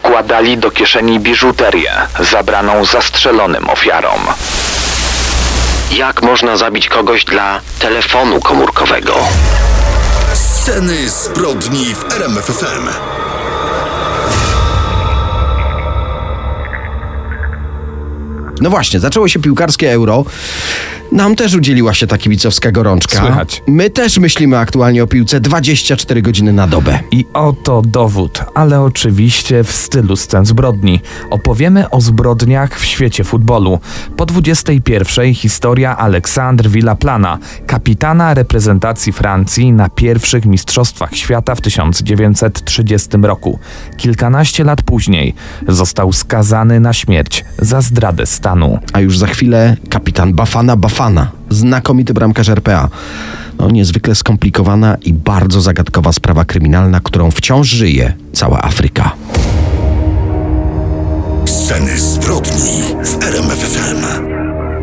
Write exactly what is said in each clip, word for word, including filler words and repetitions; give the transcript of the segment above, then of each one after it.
wkładali do kieszeni biżuterię zabraną zastrzelonym ofiarom. Jak można zabić kogoś dla telefonu komórkowego? Sceny zbrodni w R M F F M. No właśnie, zaczęło się piłkarskie Euro. Nam też udzieliła się ta kibicowska gorączka. Słychać. My też myślimy aktualnie o piłce dwadzieścia cztery godziny na dobę. I oto dowód, ale oczywiście w stylu scen zbrodni. Opowiemy o zbrodniach w świecie futbolu. Po dwudziestej pierwszej historia Aleksandr Villaplana, kapitana reprezentacji Francji na pierwszych Mistrzostwach Świata w tysiąc dziewięćset trzydziestym roku. Kilkanaście lat później został skazany na śmierć za zdradę stanu. A już za chwilę kapitan Bafana Bafana, znakomity bramkarz R P A. No, niezwykle skomplikowana i bardzo zagadkowa sprawa kryminalna, którą wciąż żyje cała Afryka. Sceny zbrodni w R M F F M.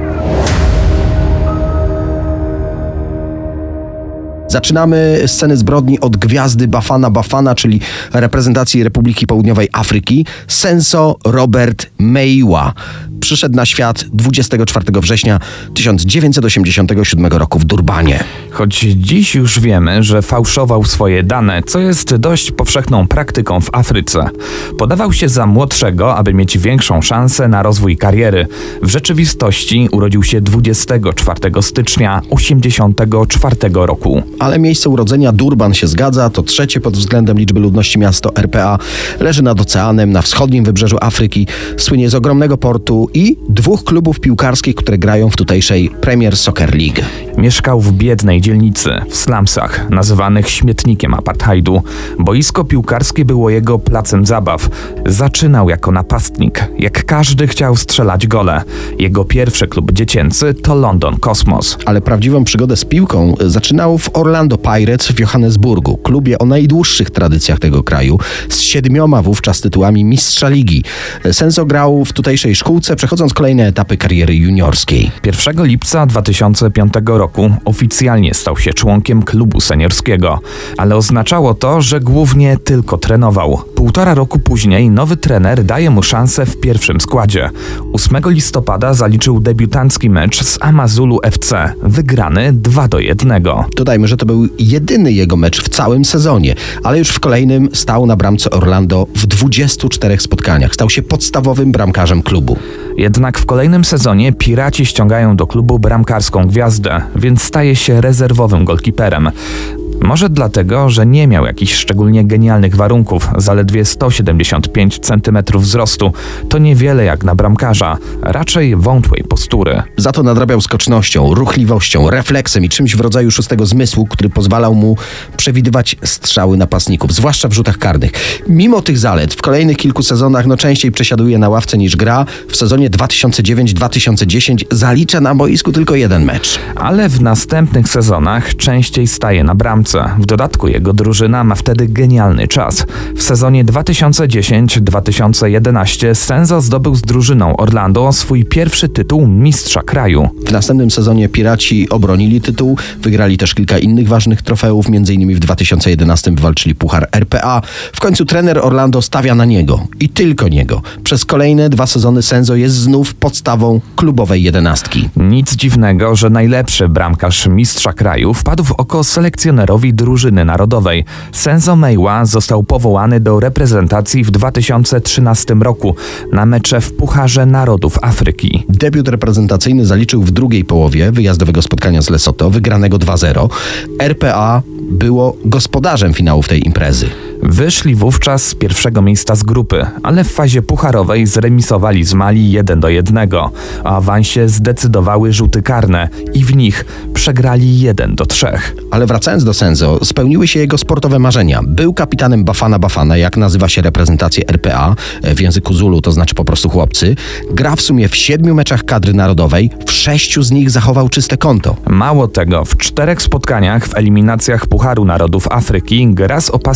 Zaczynamy sceny zbrodni od gwiazdy Bafana Bafana, czyli reprezentacji Republiki Południowej Afryki, Senzo Robert Meiwa. Przyszedł na świat dwudziestego czwartego września tysiąc dziewięćset osiemdziesiątego siódmego roku w Durbanie. Choć dziś już wiemy, że fałszował swoje dane, co jest dość powszechną praktyką w Afryce. Podawał się za młodszego, aby mieć większą szansę na rozwój kariery. W rzeczywistości urodził się dwudziestego czwartego stycznia osiemdziesiątego czwartego roku. Ale miejsce urodzenia Durban się zgadza, to trzecie pod względem liczby ludności miasto R P A. Leży nad oceanem, na wschodnim wybrzeżu Afryki, słynie z ogromnego portu i dwóch klubów piłkarskich, które grają w tutejszej Premier Soccer League. Mieszkał w biednej dzielnicy, w slumsach, nazywanych śmietnikiem apartheidu. Boisko piłkarskie było jego placem zabaw. Zaczynał jako napastnik. Jak każdy chciał strzelać gole. Jego pierwszy klub dziecięcy to London Cosmos. Ale prawdziwą przygodę z piłką zaczynał w Orlando Pirates w Johannesburgu, klubie o najdłuższych tradycjach tego kraju, z siedmioma wówczas tytułami mistrza ligi. Senzo grał w tutejszej szkółce, przechodząc kolejne etapy kariery juniorskiej. pierwszego lipca dwa tysiące piątego roku oficjalnie stał się członkiem klubu seniorskiego, ale oznaczało to, że głównie tylko trenował. Półtora roku później nowy trener daje mu szansę w pierwszym składzie. ósmego listopada zaliczył debiutancki mecz z Amazulu F C, wygrany dwa do jednego. Dodajmy, że to był jedyny jego mecz w całym sezonie, ale już w kolejnym stał na bramce Orlando w dwudziestu czterech spotkaniach. Stał się podstawowym bramkarzem klubu. Jednak w kolejnym sezonie Piraci ściągają do klubu bramkarską gwiazdę, więc staje się rezerwowym golkiperem. Może dlatego, że nie miał jakichś szczególnie genialnych warunków, zaledwie sto siedemdziesiąt pięć centymetrów wzrostu. To niewiele jak na bramkarza, raczej wątłej postury. Za to nadrabiał skocznością, ruchliwością, refleksem i czymś w rodzaju szóstego zmysłu, który pozwalał mu przewidywać strzały napastników, zwłaszcza w rzutach karnych. Mimo tych zalet w kolejnych kilku sezonach no częściej przesiaduje na ławce niż gra. W sezonie dwa tysiące dziewiąty dwa tysiące dziesiąty zalicza na boisku tylko jeden mecz. Ale w następnych sezonach częściej staje na bramce. W dodatku jego drużyna ma wtedy genialny czas. W sezonie dwa tysiące dziesiąty dwa tysiące jedenasty Senzo zdobył z drużyną Orlando swój pierwszy tytuł mistrza kraju. W następnym sezonie Piraci obronili tytuł, wygrali też kilka innych ważnych trofeów, między innymi w dwa tysiące jedenastym wywalczyli Puchar R P A. W końcu trener Orlando stawia na niego i tylko niego. Przez kolejne dwa sezony Senzo jest znów podstawą klubowej jedenastki. Nic dziwnego, że najlepszy bramkarz mistrza kraju wpadł w oko selekcjonerowi drużyny narodowej. Senzo Meiwa został powołany do reprezentacji w dwa tysiące trzynastym roku na mecze w Pucharze Narodów Afryki. Debiut reprezentacyjny zaliczył w drugiej połowie wyjazdowego spotkania z Lesotho, wygranego dwa zero. R P A było gospodarzem finałów tej imprezy. Wyszli wówczas z pierwszego miejsca z grupy, ale w fazie pucharowej zremisowali z Mali jeden do jednego. O awansie zdecydowały rzuty karne i w nich przegrali jeden do trzech. Ale wracając do Senzo, spełniły się jego sportowe marzenia. Był kapitanem Bafana Bafana, jak nazywa się reprezentację R P A, w języku Zulu to znaczy po prostu chłopcy. Gra w sumie w siedmiu meczach kadry narodowej, w sześciu z nich zachował czyste konto. Mało tego, w czterech spotkaniach w eliminacjach Pucharu Narodów Afryki gra z opaską kapitana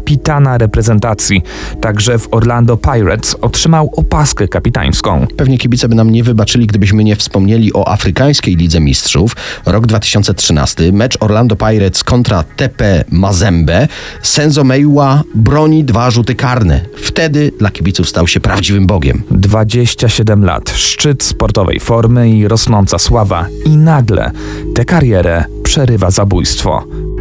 kapitana reprezentacji. Także w Orlando Pirates otrzymał opaskę kapitańską. Pewnie kibice by nam nie wybaczyli, gdybyśmy nie wspomnieli o Afrykańskiej Lidze Mistrzów. Rok dwa tysiące trzynasty. Mecz Orlando Pirates kontra T P Mazembe. Senzo Meyiwa broni dwa rzuty karne. Wtedy dla kibiców stał się prawdziwym bogiem. dwadzieścia siedem lat, szczyt sportowej formy i rosnąca sława. I nagle tę karierę przerywa zabójstwo.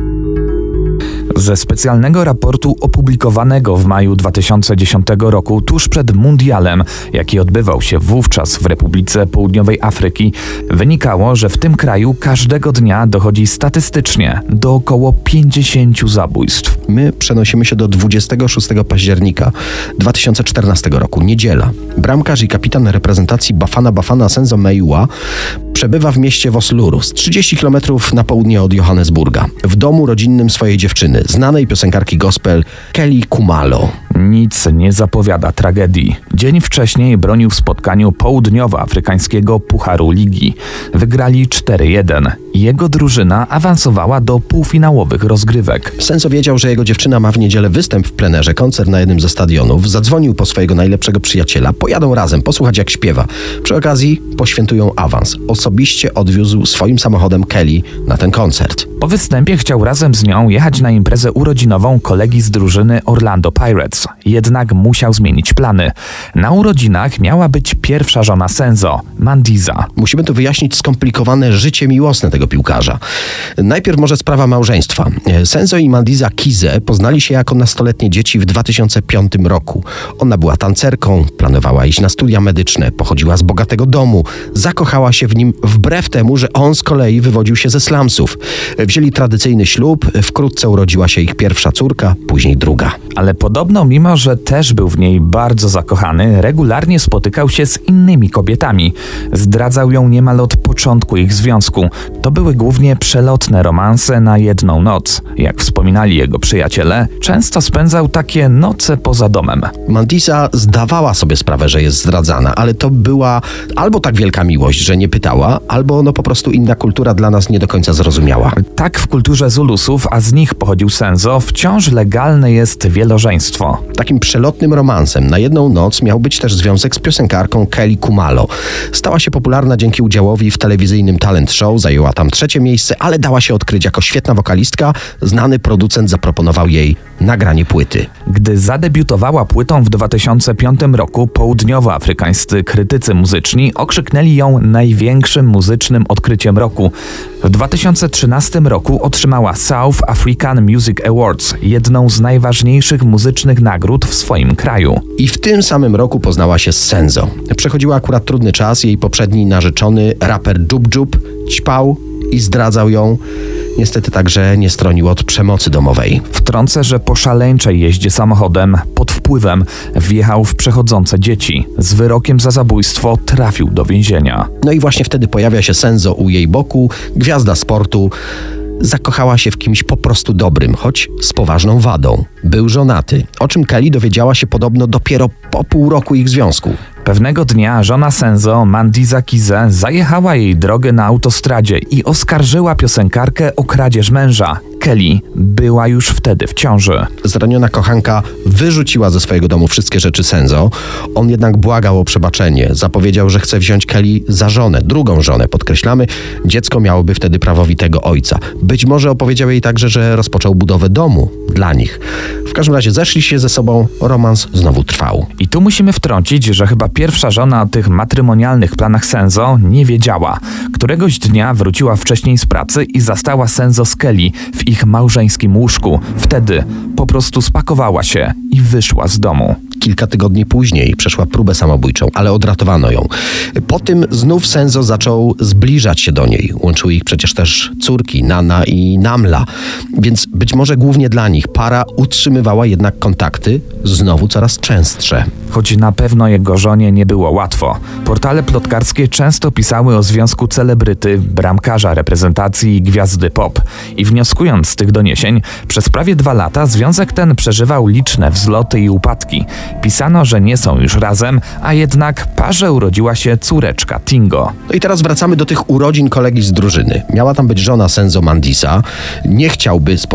Ze specjalnego raportu opublikowanego w maju dwa tysiące dziesiątego roku, tuż przed mundialem, jaki odbywał się wówczas w Republice Południowej Afryki, wynikało, że w tym kraju każdego dnia dochodzi statystycznie do około pięćdziesięciu zabójstw. My przenosimy się do dwudziestego szóstego października dwa tysiące czternastego roku, niedziela. Bramkarz i kapitan reprezentacji Bafana Bafana Senzo Meyiwa przebywa w mieście Voslorus, trzydzieści kilometrów na południe od Johannesburga, w domu rodzinnym swojej dziewczyny, znanej piosenkarki gospel Kelly Khumalo. Nic nie zapowiada tragedii. Dzień wcześniej bronił w spotkaniu południowoafrykańskiego Pucharu Ligi. Wygrali cztery jeden. Jego drużyna awansowała do półfinałowych rozgrywek. Senzo wiedział, że jego dziewczyna ma w niedzielę występ w plenerze, koncert na jednym ze stadionów. Zadzwonił po swojego najlepszego przyjaciela. Pojadą razem, posłuchać jak śpiewa. Przy okazji poświętują awans. Osobiście odwiózł swoim samochodem Kelly na ten koncert. Po występie chciał razem z nią jechać na imprezę urodzinową kolegi z drużyny Orlando Pirates. Jednak musiał zmienić plany. Na urodzinach miała być pierwsza żona Senzo, Mandiza. Musimy tu wyjaśnić skomplikowane życie miłosne tego piłkarza. Najpierw może sprawa małżeństwa. Senzo i Mandiza Kize poznali się jako nastoletnie dzieci w dwa tysiące piątym roku. Ona była tancerką, planowała iść na studia medyczne, pochodziła z bogatego domu, zakochała się w nim wbrew temu, że on z kolei wywodził się ze slumsów. Wzięli tradycyjny ślub, wkrótce urodziła się ich pierwsza córka, później druga. Ale podobno, mimo że też był w niej bardzo zakochany, regularnie spotykał się z innymi kobietami. Zdradzał ją niemal od początku ich związku. To były głównie przelotne romanse na jedną noc. Jak wspominali jego przyjaciele, często spędzał takie noce poza domem. Mandiza zdawała sobie sprawę, że jest zdradzana, ale to była albo tak wielka miłość, że nie pytała, albo no po prostu inna kultura dla nas nie do końca zrozumiała. Tak w kulturze Zulusów, a z nich pochodził Senzo, wciąż legalne jest wielożeństwo. Takim przelotnym romansem na jedną noc miał być też związek z piosenkarką Kelly Khumalo. Stała się popularna dzięki udziałowi w telewizyjnym talent show, zajęła tam trzecie miejsce, ale dała się odkryć jako świetna wokalistka. Znany producent zaproponował jej nagranie płyty. Gdy zadebiutowała płytą w dwa tysiące piątym roku, południowoafrykańscy krytycy muzyczni okrzyknęli ją największym muzycznym odkryciem roku. W dwa tysiące trzynastym roku otrzymała South African Music Awards, jedną z najważniejszych muzycznych nagród w swoim kraju. I w tym samym roku poznała się z Senzo. Przechodziła akurat trudny czas, jej poprzedni narzeczony, raper Dżub Dżub, ćpał i zdradzał ją. Niestety także nie stronił od przemocy domowej. Wtrącę, że po szaleńczej jeździe samochodem pod wpływem wjechał w przechodzące dzieci. Z wyrokiem za zabójstwo trafił do więzienia. No i właśnie wtedy pojawia się Senzo u jej boku, gwiazda sportu. Zakochała się w kimś po prostu dobrym, choć z poważną wadą. Był żonaty, o czym Kelly dowiedziała się podobno dopiero po pół roku ich związku. Pewnego dnia żona Senzo, Mandiza Kize, zajechała jej drogę na autostradzie i oskarżyła piosenkarkę o kradzież męża. Kelly była już wtedy w ciąży. Zraniona kochanka wyrzuciła ze swojego domu wszystkie rzeczy Senzo. On jednak błagał o przebaczenie. Zapowiedział, że chce wziąć Kelly za żonę, drugą żonę, podkreślamy. Dziecko miałoby wtedy prawowitego ojca. Być może opowiedział jej także, że rozpoczął budowę domu dla nich. W każdym razie zeszli się ze sobą, romans znowu trwał. I tu musimy wtrącić, że chyba pierwsza żona o tych matrymonialnych planach Senzo nie wiedziała. Któregoś dnia wróciła wcześniej z pracy i zastała Senzo z Kelly w ich małżeńskim łóżku. Wtedy po prostu spakowała się i wyszła z domu. Kilka tygodni później przeszła próbę samobójczą, ale odratowano ją. Po tym znów Senzo zaczął zbliżać się do niej. Łączyły ich przecież też córki, Nana i Namla. Więc być może głównie dla nich para utrzymywała jednak kontakty znowu coraz częstsze. Choć na pewno jego żonie nie było łatwo. Portale plotkarskie często pisały o związku celebryty, bramkarza reprezentacji i gwiazdy pop. I wnioskując z tych doniesień, przez prawie dwa lata związek ten przeżywał liczne wzloty i upadki. Pisano, że nie są już razem, a jednak parze urodziła się córeczka Tingo. No i teraz wracamy do tych urodzin kolegi z drużyny. Miała tam być żona Senzo Mandiza. Nie chciałby spotkać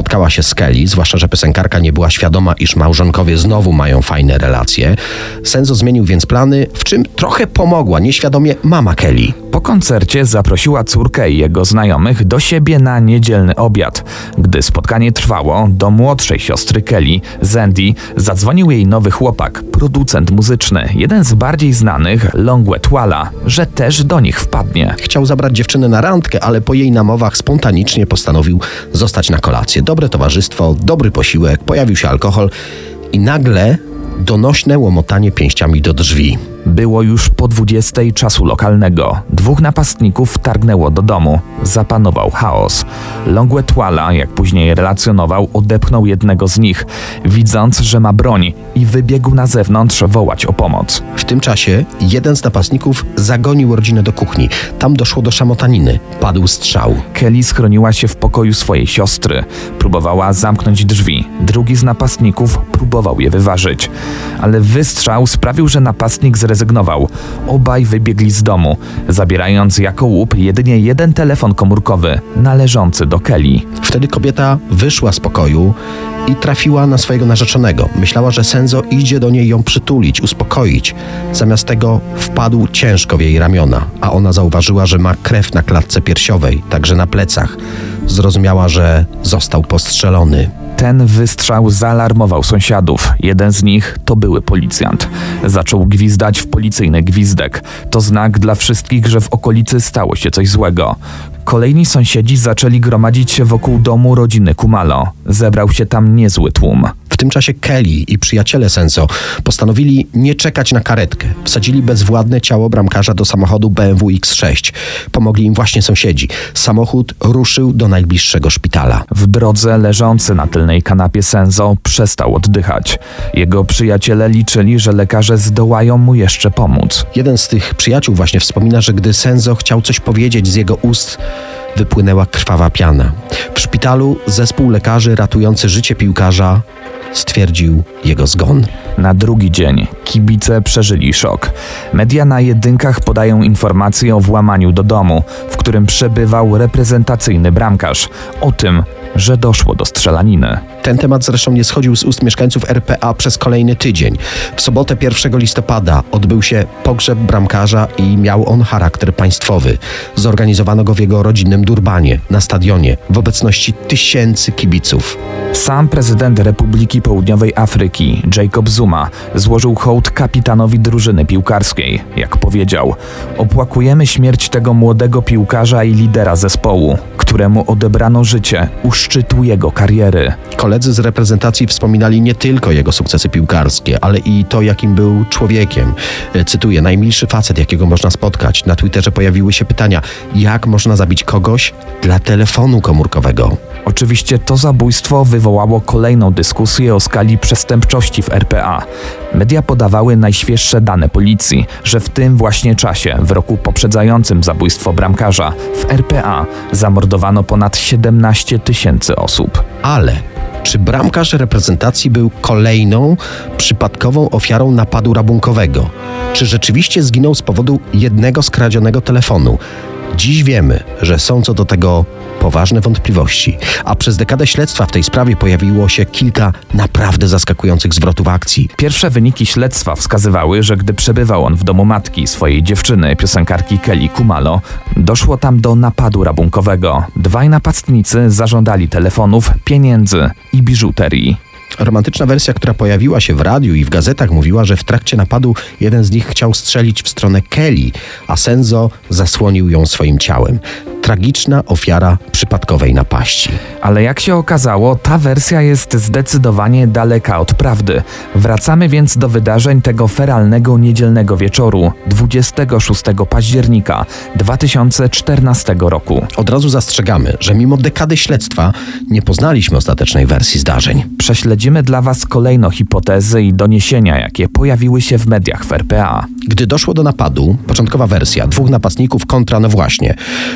spotkała się z Kelly, zwłaszcza że piosenkarka nie była świadoma, iż małżonkowie znowu mają fajne relacje. Senzo zmienił więc plany, w czym trochę pomogła nieświadomie mama Kelly. Po koncercie zaprosiła córkę i jego znajomych do siebie na niedzielny obiad. Gdy spotkanie trwało, do młodszej siostry Kelly, Zandy, zadzwonił jej nowy chłopak, producent muzyczny, jeden z bardziej znanych, Longwe Twala, że też do nich wpadnie. Chciał zabrać dziewczynę na randkę, ale po jej namowach spontanicznie postanowił zostać na kolację. Dobre towarzystwo, dobry posiłek, pojawił się alkohol i nagle donośne łomotanie pięściami do drzwi. Było już po dwudziestej czasu lokalnego. Dwóch napastników wtargnęło do domu. Zapanował chaos. Longwe Twala, jak później relacjonował, odepchnął jednego z nich, widząc, że ma broń, i wybiegł na zewnątrz wołać o pomoc. W tym czasie jeden z napastników zagonił rodzinę do kuchni. Tam doszło do szamotaniny. Padł strzał. Kelly schroniła się w pokoju swojej siostry. Próbowała zamknąć drzwi. Drugi z napastników próbował je wyważyć. Ale wystrzał sprawił, że napastnik zrezygnował. Obaj wybiegli z domu, zabierając jako łup jedynie jeden telefon komórkowy należący do Kelly. Wtedy kobieta wyszła z pokoju i trafiła na swojego narzeczonego. Myślała, że Senzo idzie do niej ją przytulić, uspokoić. Zamiast tego wpadł ciężko w jej ramiona, a ona zauważyła, że ma krew na klatce piersiowej, także na plecach. Zrozumiała, że został postrzelony. Ten wystrzał zaalarmował sąsiadów. Jeden z nich to były policjant. Zaczął gwizdać w policyjny gwizdek. To znak dla wszystkich, że w okolicy stało się coś złego. Kolejni sąsiedzi zaczęli gromadzić się wokół domu rodziny Khumalo. Zebrał się tam niezły tłum. W tym czasie Kelly i przyjaciele Senzo postanowili nie czekać na karetkę. Wsadzili bezwładne ciało bramkarza do samochodu B M W X sześć. Pomogli im właśnie sąsiedzi. Samochód ruszył do najbliższego szpitala. W drodze leżący na tylnej kanapie Senzo przestał oddychać. Jego przyjaciele liczyli, że lekarze zdołają mu jeszcze pomóc. Jeden z tych przyjaciół właśnie wspomina, że gdy Senzo chciał coś powiedzieć, z jego ust wypłynęła krwawa piana. W szpitalu zespół lekarzy ratujący życie piłkarza stwierdził jego zgon. Na drugi dzień kibice przeżyli szok. Media na jedynkach podają informacje o włamaniu do domu, w którym przebywał reprezentacyjny bramkarz. O tym, że doszło do strzelaniny. Ten temat zresztą nie schodził z ust mieszkańców R P A przez kolejny tydzień. W sobotę pierwszego listopada odbył się pogrzeb bramkarza i miał on charakter państwowy. Zorganizowano go w jego rodzinnym Durbanie, na stadionie, w obecności tysięcy kibiców. Sam prezydent Republiki Południowej Afryki, Jacob Zuma, złożył hołd kapitanowi drużyny piłkarskiej. Jak powiedział, opłakujemy śmierć tego młodego piłkarza i lidera zespołu, któremu odebrano życie u szczytu jego kariery. Koledzy z reprezentacji wspominali nie tylko jego sukcesy piłkarskie, ale i to, jakim był człowiekiem. Cytuję, najmilszy facet, jakiego można spotkać. Na Twitterze pojawiły się pytania, jak można zabić kogoś dla telefonu komórkowego. Oczywiście to zabójstwo wywołało kolejną dyskusję o skali przestępczości w R P A. Media podawały najświeższe dane policji, że w tym właśnie czasie, w roku poprzedzającym zabójstwo bramkarza, w R P A zamordowano ponad siedemnaście tysięcy osób. Ale czy bramkarz reprezentacji był kolejną przypadkową ofiarą napadu rabunkowego? Czy rzeczywiście zginął z powodu jednego skradzionego telefonu? Dziś wiemy, że są co do tego poważne wątpliwości, a przez dekadę śledztwa w tej sprawie pojawiło się kilka naprawdę zaskakujących zwrotów akcji. Pierwsze wyniki śledztwa wskazywały, że gdy przebywał on w domu matki swojej dziewczyny, piosenkarki Kelly Khumalo, doszło tam do napadu rabunkowego. Dwaj napastnicy zażądali telefonów, pieniędzy i biżuterii. Romantyczna wersja, która pojawiła się w radiu i w gazetach, mówiła, że w trakcie napadu jeden z nich chciał strzelić w stronę Kelly, a Senzo zasłonił ją swoim ciałem. Tragiczna ofiara przypadkowej napaści. Ale jak się okazało, ta wersja jest zdecydowanie daleka od prawdy. Wracamy więc do wydarzeń tego feralnego niedzielnego wieczoru, dwudziestego szóstego października dwa tysiące czternastego roku. Od razu zastrzegamy, że mimo dekady śledztwa nie poznaliśmy ostatecznej wersji zdarzeń. Prześledzimy dla Was kolejno hipotezy i doniesienia, jakie pojawiły się w mediach w R P A. Gdy doszło do napadu, początkowa wersja, dwóch napastników kontra, no właśnie, w domu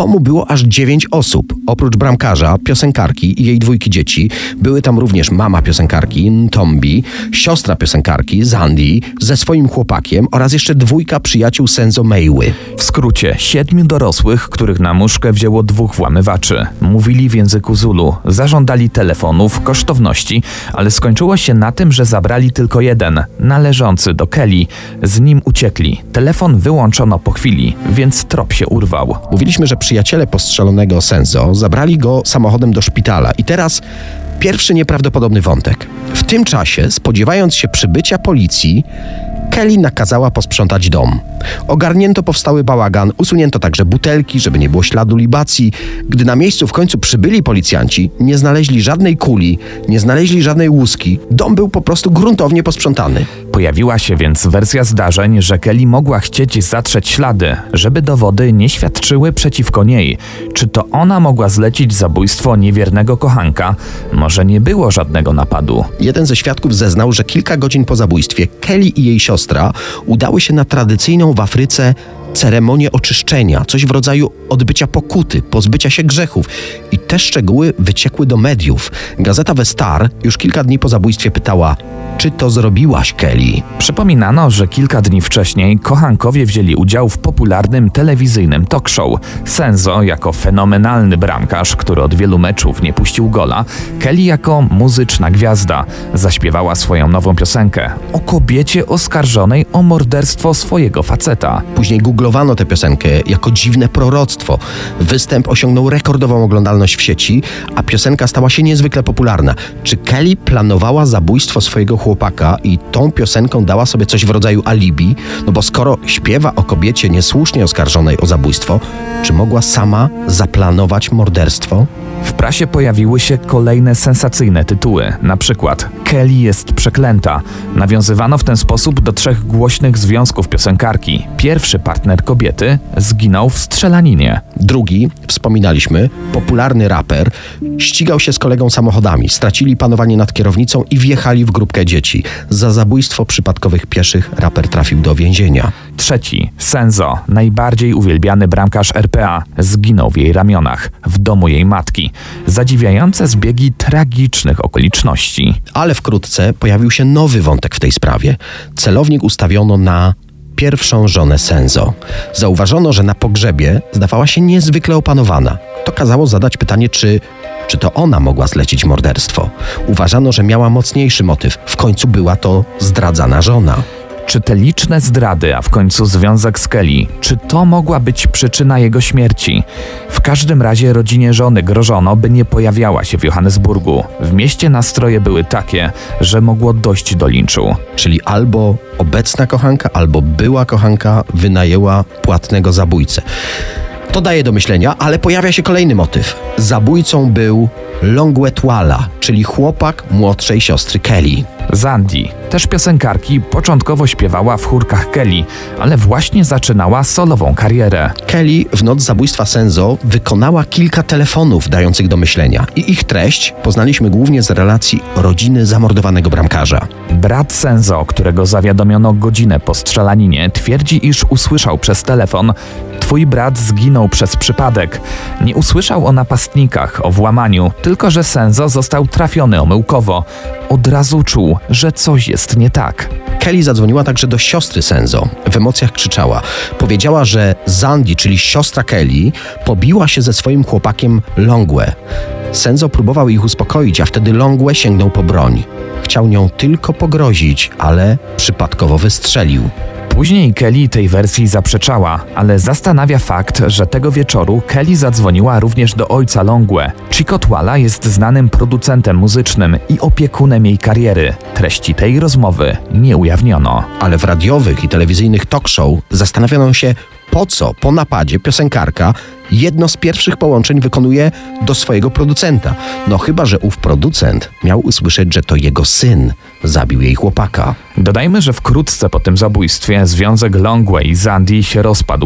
domu było aż dziewięć osób. Oprócz bramkarza, piosenkarki i jej dwójki dzieci, były tam również mama piosenkarki, Ntombi, siostra piosenkarki, Zandi, ze swoim chłopakiem oraz jeszcze dwójka przyjaciół Senzo Meiły. W skrócie, siedmiu dorosłych, których na muszkę wzięło dwóch włamywaczy. Mówili w języku Zulu, zażądali telefonów, kosztowności, ale skończyło się na tym, że zabrali tylko jeden, należący do Kelly. Z nim uciekli. Telefon wyłączono po chwili, więc trop się urwał. Mówiliśmy, że przyjaciele postrzelonego Senzo zabrali go samochodem do szpitala i teraz pierwszy nieprawdopodobny wątek. W tym czasie, spodziewając się przybycia policji, Kelly nakazała posprzątać dom. Ogarnięto powstały bałagan, usunięto także butelki, żeby nie było śladu libacji. Gdy na miejscu w końcu przybyli policjanci, nie znaleźli żadnej kuli, nie znaleźli żadnej łuski. Dom był po prostu gruntownie posprzątany. Pojawiła się więc wersja zdarzeń, że Kelly mogła chcieć zatrzeć ślady, żeby dowody nie świadczyły przeciwko niej. Czy to ona mogła zlecić zabójstwo niewiernego kochanka? Może nie było żadnego napadu. Jeden ze świadków zeznał, że kilka godzin po zabójstwie Kelly i jej siostra udały się na tradycyjną w Afryce ceremonię oczyszczenia, coś w rodzaju odbycia pokuty, pozbycia się grzechów. I te szczegóły wyciekły do mediów. Gazeta The Star już kilka dni po zabójstwie pytała: czy to zrobiłaś, Kelly? Przypominano, że kilka dni wcześniej kochankowie wzięli udział w popularnym telewizyjnym talk show. Senzo jako fenomenalny bramkarz, który od wielu meczów nie puścił gola, Kelly jako muzyczna gwiazda zaśpiewała swoją nową piosenkę o kobiecie oskarżonej o morderstwo swojego faceta. Później googlowano tę piosenkę jako dziwne proroctwo. Występ osiągnął rekordową oglądalność w sieci, a piosenka stała się niezwykle popularna. Czy Kelly planowała zabójstwo swojego chłopaka i tą piosenką dała sobie coś w rodzaju alibi? No bo skoro śpiewa o kobiecie niesłusznie oskarżonej o zabójstwo, czy mogła sama zaplanować morderstwo? W prasie pojawiły się kolejne sensacyjne tytuły, na przykład Kelly jest przeklęta. Nawiązywano w ten sposób do trzech głośnych związków piosenkarki. Pierwszy partner kobiety zginął w strzelaninie. Drugi, wspominaliśmy, popularny raper, ścigał się z kolegą samochodami, stracili panowanie nad kierownicą i wjechali w grupkę dzieci. Za zabójstwo przypadkowych pieszych raper trafił do więzienia. Trzeci, Senzo, najbardziej uwielbiany bramkarz R P A, zginął w jej ramionach, w domu jej matki. Zadziwiające zbiegi tragicznych okoliczności. Ale wkrótce pojawił się nowy wątek w tej sprawie. Celownik ustawiono na pierwszą żonę Senzo. Zauważono, że na pogrzebie zdawała się niezwykle opanowana. To kazało zadać pytanie, czy, czy to ona mogła zlecić morderstwo. Uważano, że miała mocniejszy motyw. W końcu była to zdradzana żona. Czy te liczne zdrady, a w końcu związek z Kelly, czy to mogła być przyczyna jego śmierci? W każdym razie rodzinie żony grożono, by nie pojawiała się w Johannesburgu. W mieście nastroje były takie, że mogło dojść do linczu. Czyli albo obecna kochanka, albo była kochanka wynajęła płatnego zabójcę. To daje do myślenia, ale pojawia się kolejny motyw. Zabójcą był Longwetwala, czyli chłopak młodszej siostry Kelly. Zandi, też piosenkarki, początkowo śpiewała w chórkach Kelly, ale właśnie zaczynała solową karierę. Kelly w noc zabójstwa Senzo wykonała kilka telefonów dających do myślenia i ich treść poznaliśmy głównie z relacji rodziny zamordowanego bramkarza. Brat Senzo, którego zawiadomiono godzinę po strzelaninie, twierdzi, iż usłyszał przez telefon: twój brat zginął przez przypadek. Nie usłyszał o napastnikach, o włamaniu, tylko że Senzo został trafiony omyłkowo. Od razu czuł, że coś jest nie tak. Kelly zadzwoniła także do siostry Senzo. W emocjach krzyczała. Powiedziała, że Zandi, czyli siostra Kelly, pobiła się ze swoim chłopakiem Longwe. Senzo próbował ich uspokoić, a wtedy Longwe sięgnął po broń. Chciał nią tylko pogrozić, ale przypadkowo wystrzelił. Później Kelly tej wersji zaprzeczała, ale zastanawia fakt, że tego wieczoru Kelly zadzwoniła również do ojca Longwe. Chico Twala jest znanym producentem muzycznym i opiekunem jej kariery. Treści tej rozmowy nie ujawniono. Ale w radiowych i telewizyjnych talk show zastanawiano się, po co po napadzie piosenkarka jedno z pierwszych połączeń wykonuje do swojego producenta. No chyba że ów producent miał usłyszeć, że to jego syn zabił jej chłopaka. Dodajmy, że wkrótce po tym zabójstwie związek Longwe i Zandi się rozpadł,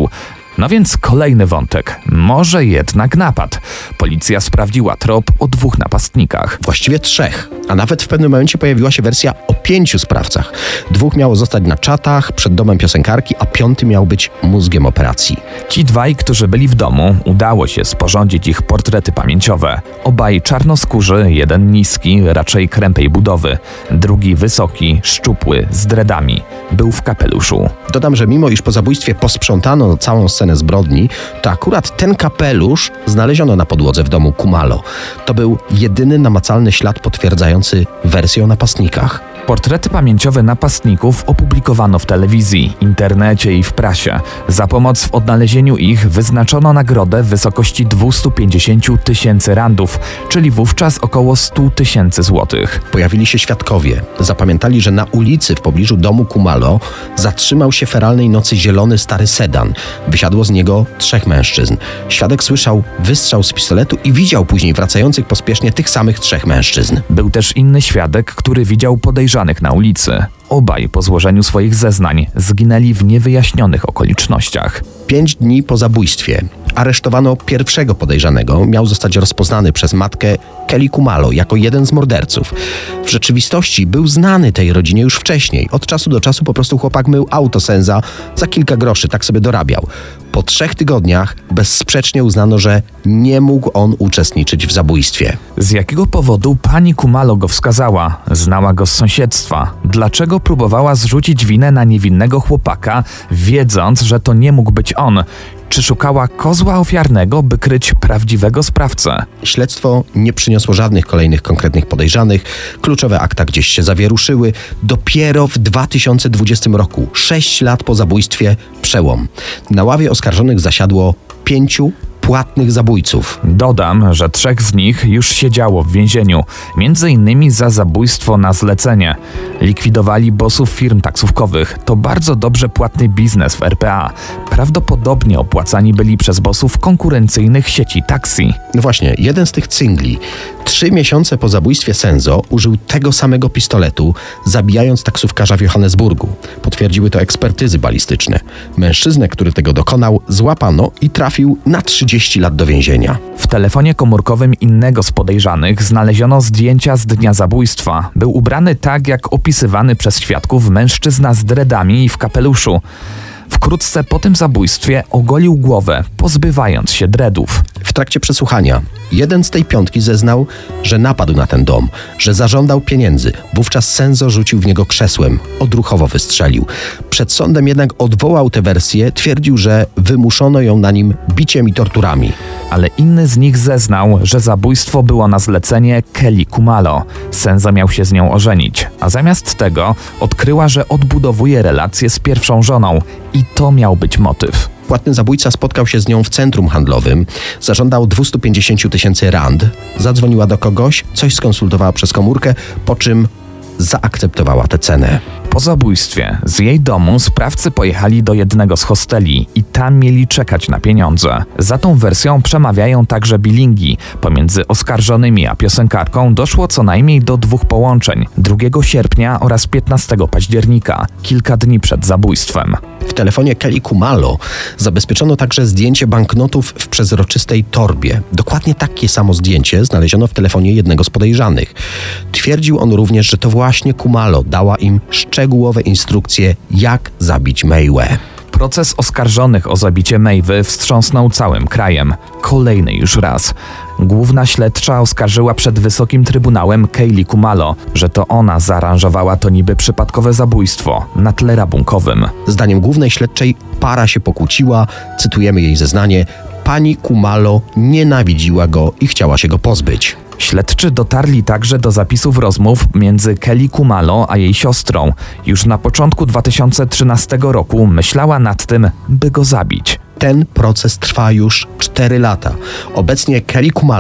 No więc kolejny wątek. Może jednak napad. Policja sprawdziła trop o dwóch napastnikach. Właściwie trzech, a nawet w pewnym momencie pojawiła się wersja o pięciu sprawcach. Dwóch miało zostać na czatach przed domem piosenkarki, a piąty miał być mózgiem operacji. Ci dwaj, którzy byli w domu, udało się sporządzić ich portrety pamięciowe. Obaj czarnoskórzy, jeden niski, raczej krępej budowy, drugi wysoki, szczupły, z dreadami. Był w kapeluszu. Dodam, że mimo iż po zabójstwie posprzątano całą scenę zbrodni, to akurat ten kapelusz znaleziono na podłodze w domu Khumalo. To był jedyny namacalny ślad potwierdzający wersję o napastnikach. Portrety pamięciowe napastników opublikowano w telewizji, internecie i w prasie. Za pomoc w odnalezieniu ich wyznaczono nagrodę w wysokości dwieście pięćdziesiąt tysięcy randów, czyli wówczas około sto tysięcy złotych. Pojawili się świadkowie. Zapamiętali, że na ulicy w pobliżu domu Khumalo zatrzymał się feralnej nocy zielony stary sedan. Wysiadło z niego trzech mężczyzn. Świadek słyszał wystrzał z pistoletu i widział później wracających pospiesznie tych samych trzech mężczyzn. Był też inny świadek, który widział podejrzanych na ulicy. Obaj po złożeniu swoich zeznań zginęli w niewyjaśnionych okolicznościach. Pięć dni po zabójstwie aresztowano pierwszego podejrzanego. Miał zostać rozpoznany przez matkę Kelly Khumalo jako jeden z morderców. W rzeczywistości był znany tej rodzinie już wcześniej. Od czasu do czasu po prostu chłopak mył auto Senza za kilka groszy, tak sobie dorabiał. Po trzech tygodniach bezsprzecznie uznano, że nie mógł on uczestniczyć w zabójstwie. Z jakiego powodu pani Khumalo go wskazała? Znała go z sąsiedztwa. Dlaczego próbowała zrzucić winę na niewinnego chłopaka, wiedząc, że to nie mógł być on? Czy szukała kozła ofiarnego, by kryć prawdziwego sprawcę? Śledztwo nie przyniosło żadnych kolejnych konkretnych podejrzanych. Kluczowe akta gdzieś się zawieruszyły. Dopiero w dwa tysiące dwudziestym roku, sześć lat po zabójstwie, przełom. Na ławie oskarżonych zasiadło pięciu płatnych zabójców. Dodam, że trzech z nich już siedziało w więzieniu, między innymi za zabójstwo na zlecenie. Likwidowali bossów firm taksówkowych. To bardzo dobrze płatny biznes w R P A. Prawdopodobnie opłacani byli przez bossów konkurencyjnych sieci taksi. No właśnie, jeden z tych cyngli trzy miesiące po zabójstwie Senzo użył tego samego pistoletu, zabijając taksówkarza w Johannesburgu. Potwierdziły to ekspertyzy balistyczne. Mężczyznę, który tego dokonał, złapano i trafił na trzydzieści lat do więzienia. W telefonie komórkowym innego z podejrzanych znaleziono zdjęcia z dnia zabójstwa. Był ubrany tak, jak opisywany przez świadków mężczyzna z dreadami i w kapeluszu. Wkrótce po tym zabójstwie ogolił głowę, pozbywając się dreadów. W trakcie przesłuchania jeden z tej piątki zeznał, że napadł na ten dom, że zażądał pieniędzy. Wówczas Senzo rzucił w niego krzesłem, odruchowo wystrzelił. Przed sądem jednak odwołał tę wersję, twierdził, że wymuszono ją na nim biciem i torturami. Ale inny z nich zeznał, że zabójstwo było na zlecenie Kelly Khumalo. Senzo miał się z nią ożenić, a zamiast tego odkryła, że odbudowuje relacje z pierwszą żoną i to miał być motyw. Płatny zabójca spotkał się z nią w centrum handlowym, zażądał dwieście pięćdziesiąt tysięcy rand, zadzwoniła do kogoś, coś skonsultowała przez komórkę, po czym zaakceptowała tę cenę. Po zabójstwie z jej domu sprawcy pojechali do jednego z hosteli i tam mieli czekać na pieniądze. Za tą wersją przemawiają także bilingi. Pomiędzy oskarżonymi a piosenkarką doszło co najmniej do dwóch połączeń, drugiego sierpnia oraz piętnastego października, kilka dni przed zabójstwem. W telefonie Kelly Khumalo zabezpieczono także zdjęcie banknotów w przezroczystej torbie. Dokładnie takie samo zdjęcie znaleziono w telefonie jednego z podejrzanych. Twierdził on również, że to właśnie Khumalo dała im szczegółowe instrukcje, jak zabić Meiwę. Proces oskarżonych o zabicie Meiwy wstrząsnął całym krajem. Kolejny już raz. Główna śledcza oskarżyła przed Wysokim Trybunałem Kelly Khumalo, że to ona zaaranżowała to niby przypadkowe zabójstwo na tle rabunkowym. Zdaniem głównej śledczej para się pokłóciła, cytujemy jej zeznanie, pani Khumalo nienawidziła go i chciała się go pozbyć. Śledczy dotarli także do zapisów rozmów między Kelly Khumalo a jej siostrą. Już na początku dwa tysiące trzynastego roku myślała nad tym, by go zabić. Ten proces trwa już cztery lata. Obecnie Kelly Khumalo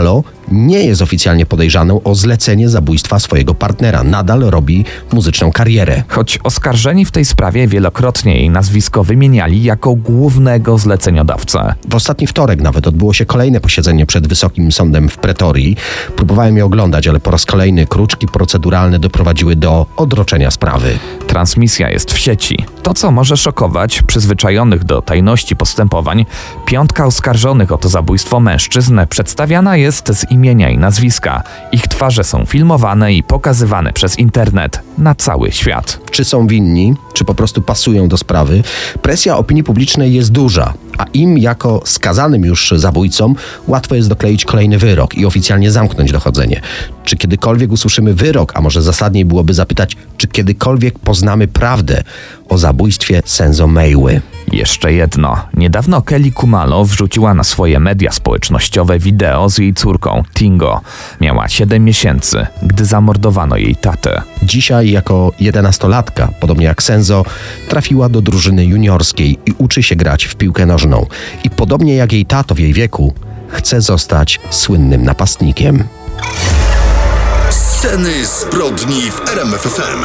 nie jest oficjalnie podejrzaną o zlecenie zabójstwa swojego partnera. Nadal robi muzyczną karierę. Choć oskarżeni w tej sprawie wielokrotnie jej nazwisko wymieniali jako głównego zleceniodawcę. W ostatni wtorek nawet odbyło się kolejne posiedzenie przed Wysokim Sądem w Pretorii. Próbowałem je oglądać, ale po raz kolejny kruczki proceduralne doprowadziły do odroczenia sprawy. Transmisja jest w sieci. To, co może szokować przyzwyczajonych do tajności postępowań, piątka oskarżonych o to zabójstwo mężczyzn przedstawiana jest z imienia i nazwiska. Ich twarze są filmowane i pokazywane przez internet na cały świat. Czy są winni, czy po prostu pasują do sprawy? Presja opinii publicznej jest duża, a im jako skazanym już zabójcom łatwo jest dokleić kolejny wyrok i oficjalnie zamknąć dochodzenie. Czy kiedykolwiek usłyszymy wyrok, a może zasadniej byłoby zapytać, czy kiedykolwiek poznamy prawdę o zabójstwie Senzo Meiły? Jeszcze jedno. Niedawno Kelly Khumalo wrzuciła na swoje media społecznościowe wideo z jej córką, Tingo. Miała siedem miesięcy, gdy zamordowano jej tatę. Dzisiaj jako jedenastolatka, podobnie jak Senzo, trafiła do drużyny juniorskiej i uczy się grać w piłkę nożną. I podobnie jak jej tato w jej wieku, chce zostać słynnym napastnikiem. Sceny zbrodni w R M F F M.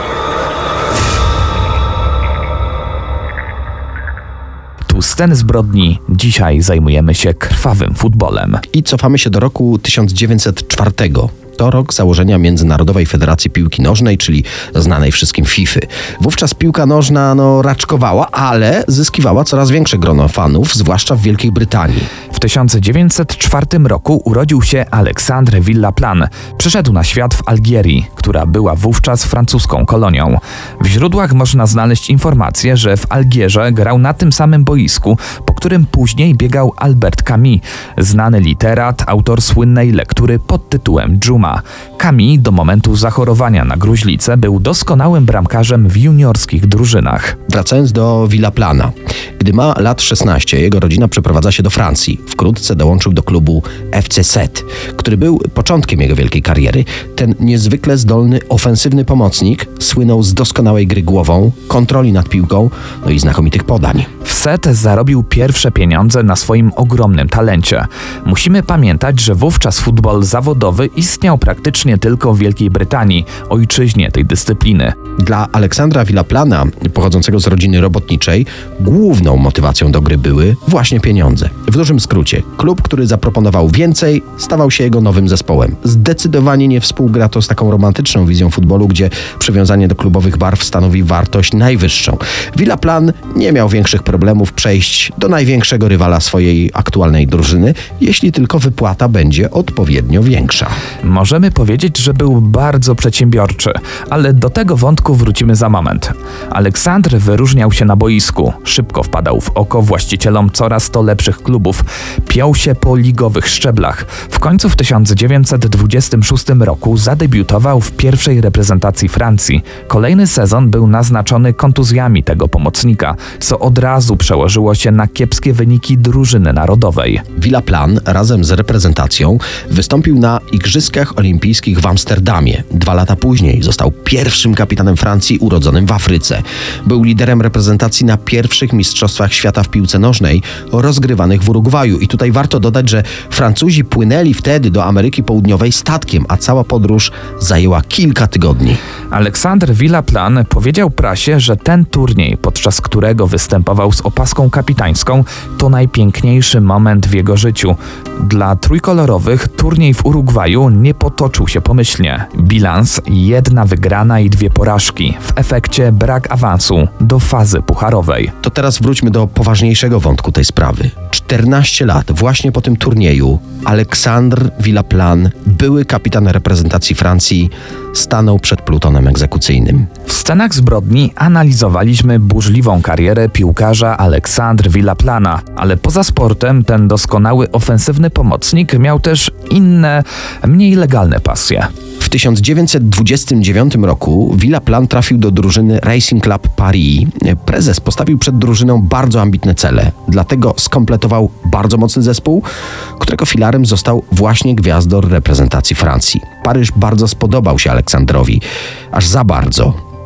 Tu sceny zbrodni. Dzisiaj zajmujemy się krwawym futbolem. I cofamy się do roku tysiąc dziewięćset czwartego. To rok założenia Międzynarodowej Federacji Piłki Nożnej, czyli znanej wszystkim FIFA. Wówczas piłka nożna no, raczkowała, ale zyskiwała coraz większe grono fanów, zwłaszcza w Wielkiej Brytanii. W tysiąc dziewięćset czwartym roku urodził się Alexandre Villaplan. Przyszedł na świat w Algierii, która była wówczas francuską kolonią. W źródłach można znaleźć informację, że w Algierze grał na tym samym boisku, po którym później biegał Albert Camus, znany literat, autor słynnej lektury pod tytułem Dżuma. Camus do momentu zachorowania na gruźlicę był doskonałym bramkarzem w juniorskich drużynach. Wracając do Villaplana. Gdy ma lat szesnaście, jego rodzina przeprowadza się do Francji. Wkrótce dołączył do klubu F C Set, który był początkiem jego wielkiej kariery. Ten niezwykle zdolny, ofensywny pomocnik słynął z doskonałej gry głową, kontroli nad piłką, no i znakomitych podań. W Set zarobił pierwsze pieniądze na swoim ogromnym talencie. Musimy pamiętać, że wówczas futbol zawodowy istniał praktycznie tylko w Wielkiej Brytanii, ojczyźnie tej dyscypliny. Dla Aleksandra Villaplana, pochodzącego z rodziny robotniczej, główną motywacją do gry były właśnie pieniądze. W dużym skrócie, klub, który zaproponował więcej, stawał się jego nowym zespołem. Zdecydowanie nie współgra to z taką romantyczną wizją futbolu, gdzie przywiązanie do klubowych barw stanowi wartość najwyższą. Villaplan nie miał większych problemów przejść do największego rywala swojej aktualnej drużyny, jeśli tylko wypłata będzie odpowiednio większa. Możemy powiedzieć, że był bardzo przedsiębiorczy, ale do tego wątku wrócimy za moment. Aleksandr wyróżniał się na boisku, szybko wpadał w oko właścicielom coraz to lepszych klubów, piął się po ligowych szczeblach. W końcu w tysiąc dziewięćset dwudziestym szóstym roku zadebiutował w pierwszej reprezentacji Francji. Kolejny sezon był naznaczony kontuzjami tego pomocnika, co od razu przełożyło się na kiepskie wyniki drużyny narodowej. Villaplan razem z reprezentacją wystąpił na Igrzyskach Olimpijskich w Amsterdamie. Dwa lata później został pierwszym kapitanem Francji urodzonym w Afryce. Był liderem reprezentacji na pierwszych Mistrzostwach Świata w piłce nożnej rozgrywanych w Urugwaju. I tutaj warto dodać, że Francuzi płynęli wtedy do Ameryki Południowej statkiem, a cała podróż zajęła kilka tygodni. Alexandre Villaplan powiedział prasie, że ten turniej, podczas którego występował z opaską kapitańską, to najpiękniejszy moment w jego życiu. Dla trójkolorowych turniej w Urugwaju nie potoczył się pomyślnie. Bilans jedna wygrana i dwie porażki. W efekcie brak awansu do fazy pucharowej. To teraz wróćmy do poważniejszego wątku tej sprawy. czternaście lat właśnie po tym turnieju Alexandre Villaplan, były kapitan reprezentacji Francji, stanął przed plutonem egzekucyjnym. W scenach zbrodni analizowaliśmy burzliwą karierę piłkarza Alexandre Villaplana, ale poza sportem ten doskonały ofensywny pomocnik miał też inne, mniej legalne pasje. W tysiąc dziewięćset dwudziestym dziewiątym roku Villaplan trafił do drużyny Racing Club Paris. Prezes postawił przed drużyną bardzo ambitne cele, dlatego skompletował bardzo mocny zespół, którego filarem został właśnie gwiazdor reprezentacji Francji. Paryż bardzo spodobał się Aleksandrowi, aż za bardzo.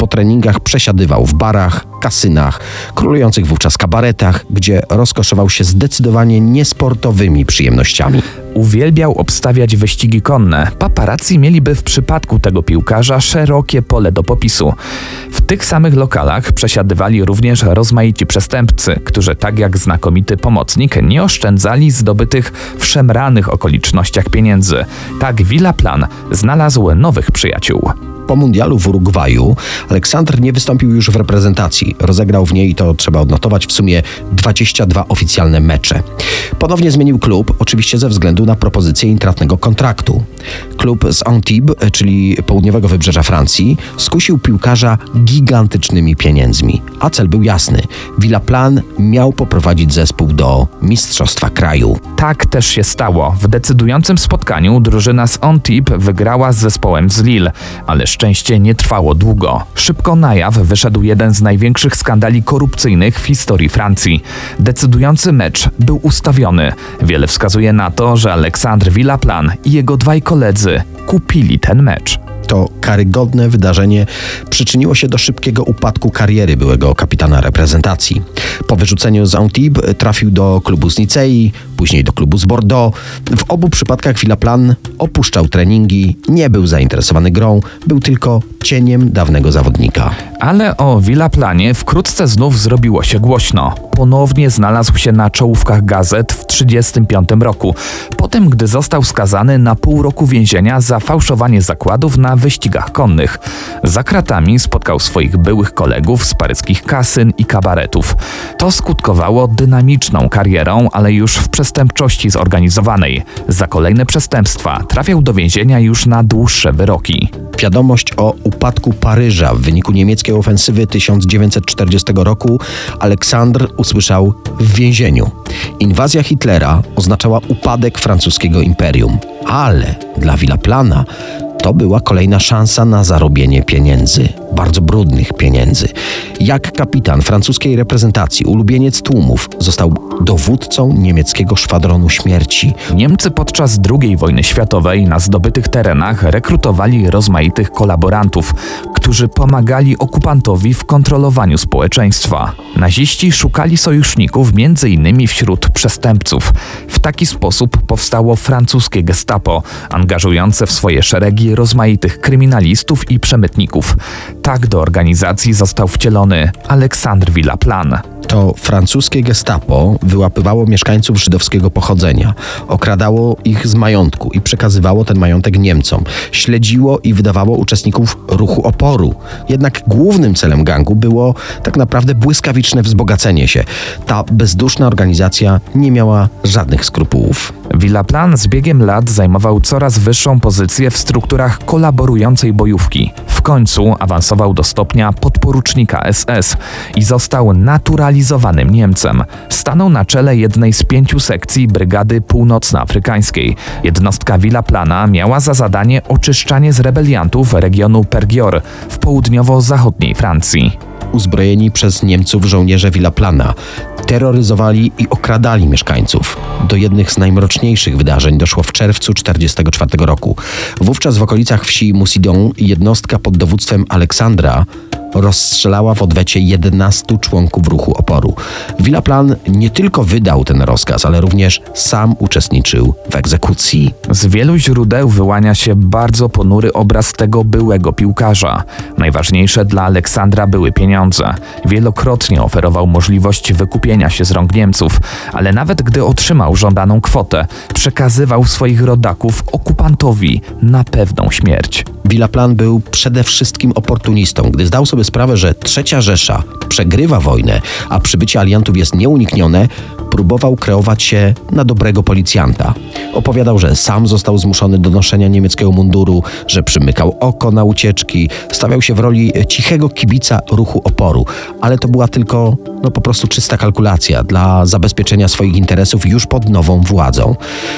po treningach przesiadywał w barach, kasynach, królujących wówczas kabaretach, gdzie rozkoszował się zdecydowanie niesportowymi przyjemnościami. Uwielbiał obstawiać wyścigi konne. Paparazzi mieliby w przypadku tego piłkarza szerokie pole do popisu. W tych samych lokalach przesiadywali również rozmaici przestępcy, którzy tak jak znakomity pomocnik nie oszczędzali zdobytych w szemranych okolicznościach pieniędzy. Tak Villaplan znalazł nowych przyjaciół. Po mundialu w Urugwaju Aleksander nie wystąpił już w reprezentacji. Rozegrał w niej, to trzeba odnotować, w sumie dwadzieścia dwa oficjalne mecze. Ponownie zmienił klub, oczywiście ze względu na propozycję intratnego kontraktu. Klub z Antibes, czyli południowego wybrzeża Francji, skusił piłkarza gigantycznymi pieniędzmi. A cel był jasny. Villaplan miał poprowadzić zespół do mistrzostwa kraju. Tak też się stało. W decydującym spotkaniu drużyna z Antibes wygrała z zespołem z Lille, ale szczęście nie trwało długo. Szybko na jaw wyszedł jeden z największych skandali korupcyjnych w historii Francji. Decydujący mecz był ustawiony. Wiele wskazuje na to, że Alexandre Villaplan i jego dwaj koledzy kupili ten mecz. To karygodne wydarzenie przyczyniło się do szybkiego upadku kariery byłego kapitana reprezentacji. Po wyrzuceniu z Antibes trafił do klubu z Nicei, później do klubu z Bordeaux. W obu przypadkach Villaplan opuszczał treningi, nie był zainteresowany grą, był tylko cieniem dawnego zawodnika. Ale o Villaplanie wkrótce znów zrobiło się głośno. Ponownie znalazł się na czołówkach gazet w tysiąc dziewięćset trzydziestym piątym roku, po tym gdy został skazany na pół roku więzienia za fałszowanie zakładów na wyścigach konnych. Za kratami spotkał swoich byłych kolegów z paryskich kasyn i kabaretów. To skutkowało dynamiczną karierą, ale już w przestępczości zorganizowanej. Za kolejne przestępstwa trafiał do więzienia już na dłuższe wyroki. Wiadomość o upadku Paryża w wyniku niemieckiej ofensywy tysiąc dziewięćset czterdziestego roku Aleksander usłyszał w więzieniu. Inwazja Hitlera oznaczała upadek francuskiego imperium, ale dla Villaplana to była kolejna szansa na zarobienie pieniędzy, bardzo brudnych pieniędzy. Jak kapitan francuskiej reprezentacji, ulubieniec tłumów, został dowódcą niemieckiego szwadronu śmierci. Niemcy podczas drugiej wojny światowej na zdobytych terenach rekrutowali rozmaitych kolaborantów, którzy pomagali okupantowi w kontrolowaniu społeczeństwa. Naziści szukali sojuszników między innymi wśród przestępców. W taki sposób powstało francuskie gestapo, angażujące w swoje szeregi rozmaitych kryminalistów i przemytników. Tak do organizacji został wcielony Alexandre Villaplan. To francuskie gestapo wyłapywało mieszkańców żydowskiego pochodzenia, okradało ich z majątku i przekazywało ten majątek Niemcom, śledziło i wydawało uczestników ruchu oporu. Jednak głównym celem gangu było tak naprawdę błyskawiczne wzbogacenie się. Ta bezduszna organizacja nie miała żadnych skrupułów. Villaplan z biegiem lat zajmował coraz wyższą pozycję w strukturach kolaborującej bojówki. W końcu awansował do stopnia podporucznika S S i został naturalizowanym Niemcem. Stanął na czele jednej z pięciu sekcji Brygady Północnoafrykańskiej. Jednostka Villaplana miała za zadanie oczyszczanie z rebeliantów regionu Pergior w południowo-zachodniej Francji. Uzbrojeni przez Niemców żołnierze Villaplana terroryzowali i okradali mieszkańców. Do jednych z najmroczniejszych wydarzeń doszło w czerwcu tysiąc dziewięćset czterdziestego czwartego roku. Wówczas w okolicach wsi Musidon jednostka pod dowództwem Aleksandra rozstrzelała w odwecie jedenastu członków ruchu oporu. Villaplan nie tylko wydał ten rozkaz, ale również sam uczestniczył w egzekucji. Z wielu źródeł wyłania się bardzo ponury obraz tego byłego piłkarza. Najważniejsze dla Aleksandra były pieniądze. Wielokrotnie oferował możliwość wykupienia się z rąk Niemców, ale nawet gdy otrzymał żądaną kwotę, przekazywał swoich rodaków okupantowi na pewną śmierć. Villaplan był przede wszystkim oportunistą. Gdy zdał sobie sprawę, że Trzecia Rzesza przegrywa wojnę, a przybycie aliantów jest nieuniknione, próbował kreować się na dobrego policjanta. Opowiadał, że sam został zmuszony do noszenia niemieckiego munduru, że przymykał oko na ucieczki, stawiał się w roli cichego kibica ruchu oporu, ale to była tylko no, po prostu czysta kalkulacja dla zabezpieczenia swoich interesów już pod nową władzą.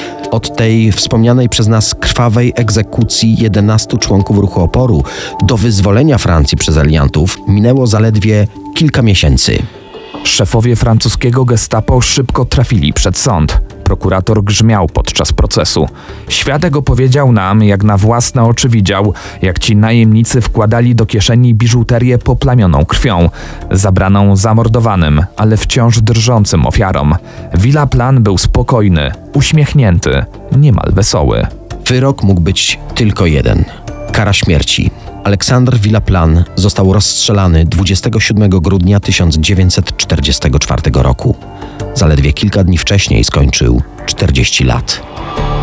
Od tej wspomnianej przez nas krwawej egzekucji jedenastu członków ruchu oporu do wyzwolenia Francji przez aliantów minęło zaledwie kilka miesięcy. Szefowie francuskiego gestapo szybko trafili przed sąd. Prokurator grzmiał podczas procesu. Świadek opowiedział nam, jak na własne oczy widział, jak ci najemnicy wkładali do kieszeni biżuterię poplamioną krwią, zabraną zamordowanym, ale wciąż drżącym ofiarom. Villaplan był spokojny, uśmiechnięty, niemal wesoły. Wyrok mógł być tylko jeden. Kara śmierci. Alexandre Villaplan został rozstrzelany dwudziestego siódmego grudnia tysiąc dziewięćset czterdziestego czwartego roku. Zaledwie kilka dni wcześniej skończył czterdzieści lat.